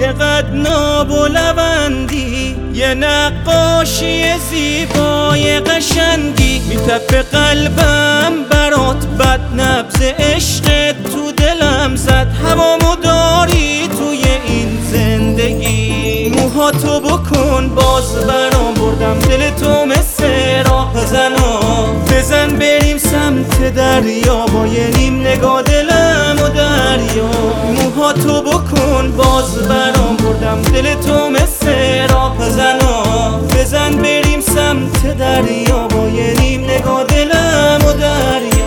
چقدر ناب و لوندی، یه نقاشی زیبای قشنگی. میتپه قلبم برات بد، نبض عشق تو دلم زد. هوامو داری توی این زندگی، موهاتو بکن باز برام، بردم دل تو مثل راه بزن بریم سمت دریا، با یه نیم نگاه دلم و دریا. موهاتو بکن باز برام، بردم دل تو مثل راه بزن بریم سمت دریا، با یه نیم نگاه دلم و دریا.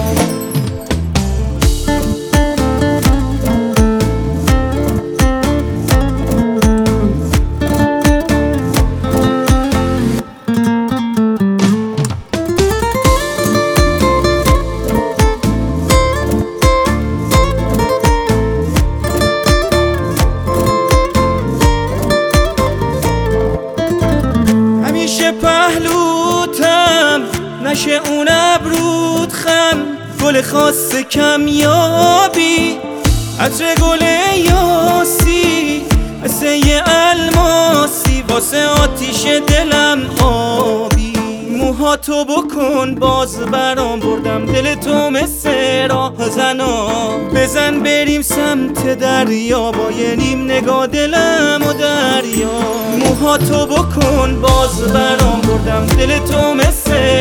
پهلوتم نشه اون ابرود خم، گل خاص کمیابی، عطر گل یاسی، مثل یه الماسی، واسه آتیش دلم آبی. موهاتو بکن باز برام، بردم دل تو مثل راه بزن بریم سمت دریا، با یه نیم نگاه دلم و دریا. موهاتو بکن باز برام، بردم دل تو مثل